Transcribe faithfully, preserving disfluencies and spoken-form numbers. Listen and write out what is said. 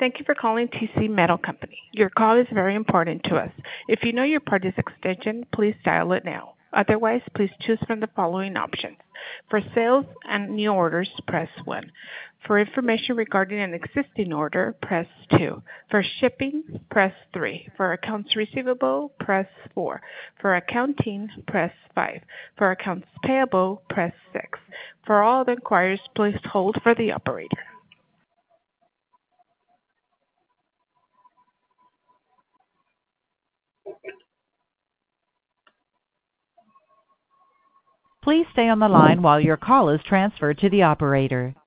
Thank you for calling T C Metal Company. Your call is very important to us. If you know your party's extension, please dial it now. Otherwise, please choose from the following options. For sales and new orders, press one. For information regarding an existing order, press two. For shipping, press three. For accounts receivable, press four. For accounting, press five. For accounts payable, press six. For all other inquiries, please hold for the operator. Please stay on the line while your call is transferred to the operator.